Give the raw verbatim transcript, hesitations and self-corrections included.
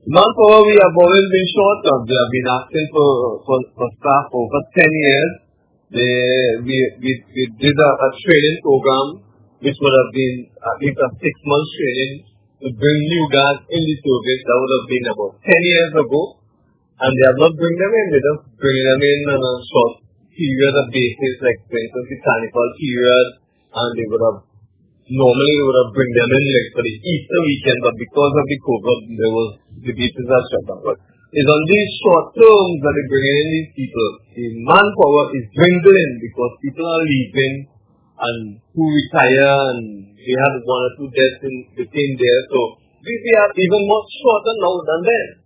Manpower, we have always been short of. We have been asking for, for, for staff for over ten years. They, we, we, we did a, a training program, which would have been at least a six month training to bring new guys in the service. That would have been about ten years ago. And they have not bring them in. They just bring them in on a short period of basis, like for instance the carnival period, and they would have normally they would have bring them in like for the Easter weekend, but because of the COVID, there was the beaches are shut down. But it's on these short terms that they bring in these people. The manpower is dwindling because people are leaving and who retire, and we had one or two deaths in between there. So we, we are even more shorter now than then.